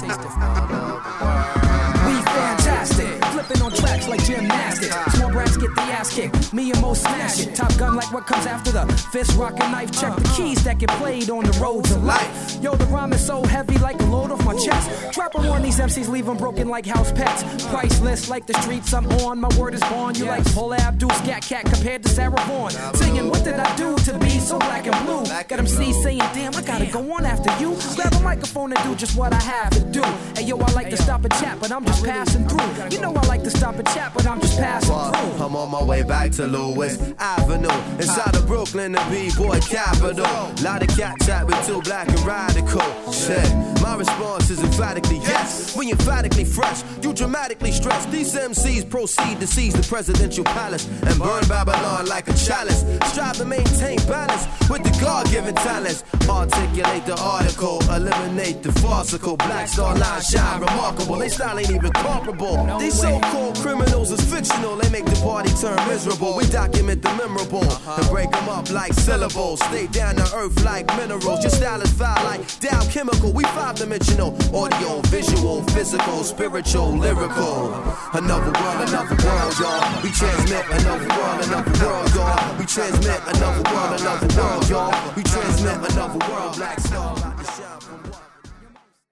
cities to follow the world. We fantastic, flipping on tracks like gymnastics. Small brats get the ass kicked, me and Mo smash it. Top Gun like what comes after the fist, rock and knife. Check the keys that get played on the roads of life. Yo, the rhyme is so heavy like a load off my chest. Drop 'em on these MCs, leave 'em broken like house pets. Priceless like the streets I'm on, my word is born. You like Paula Abdul, Scat Cat compared to Sarah Vaughan. Singing, what did I do to be so black and blue? Got MCs saying, damn, I gotta go on after you. Grab a microphone and do just what I have to do. Hey yo, I like to stop and chat, but I'm just passing through. You know I like to stop and chat, but I'm just passing through. I'm on my way back to Lewis Avenue, inside of Brooklyn, the B-boy capital. Lot of cat chat with too black and radical. Shit, my response is emphatically yes. We emphatically fresh, you dramatically stress. These MCs proceed to seize the presidential palace and burn Babylon like a chalice. Strive to maintain balance with the God-given talents. Articulate the article, eliminate the farcical. Black Star Line shine remarkable. They style ain't even comparable. These so-called criminals is fictional. They make the party turn miserable. We document the memorable and break them up like syllables. Stay down to earth like minerals. Your style is foul like Dow Chemical. We five-dimensional, audio, visual, physical, spiritual, lyrical. Another world, y'all. We transmit another world, y'all. We transmit another world, y'all. We transmit another world, Black Star.